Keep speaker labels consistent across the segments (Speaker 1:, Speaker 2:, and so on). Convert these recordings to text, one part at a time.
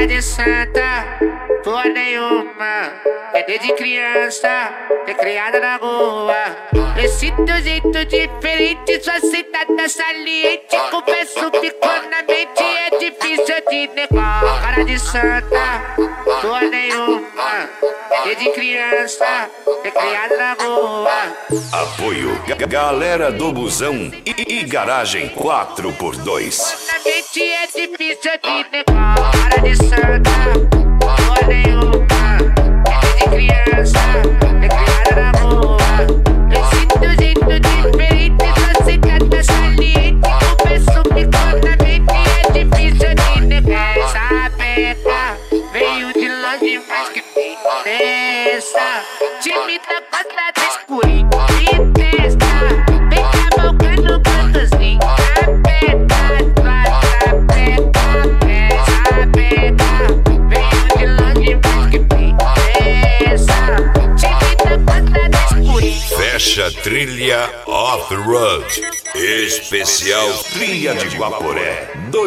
Speaker 1: Cara de santa, porra nenhuma. É desde criança, é criada na rua. Esse teu jeito diferente, sua sentada saliente. Confesso que na mente é difícil de negar. Cara de santa, porra nenhuma. É desde criança, é criada na rua.
Speaker 2: Apoio Galera do Busão e Garagem 4x2.
Speaker 1: Na mente é difícil de negar. Cara de santa, porra nenhuma. É desde criança, é criada na rua. Esse teu jeito diferente, sua sentada saliente. Confesso que na mente é difícil de negar. Essa peca veio de longe, mas que me interessa. Time da passada escurinho, me testa. Vem cavalgando no cantozinho. Na peca, essa peca veio de longe, mas que me interessa. Time da passada escurinho.
Speaker 2: Fecha trilha Off-Road. Especial Trilha de Guaporé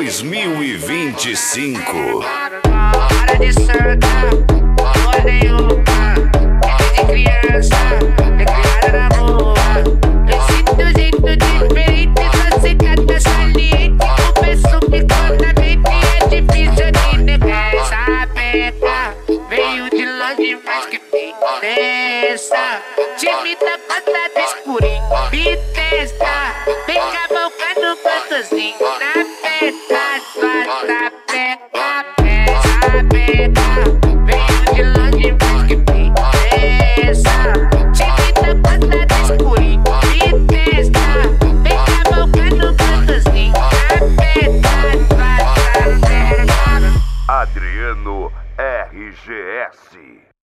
Speaker 2: 2025.
Speaker 1: Cara de santa, porra nenhuma. É desde criança, é criada na rua. Esse teu jeito diferente, sua sentada saliente. Confesso que na mente é difícil de negar. Essa peca veio de longe, mas que me interessa. Time da passada escurinho, me testa. Vem cavalgando no cantozinho. Na peca, sua peca. Essa peca veio de longe, mas que me interessa. Time da passada escurinho, me testa. Vem cavalgando no cantozinho. Na peca, sua peca.
Speaker 2: Adriano RGS.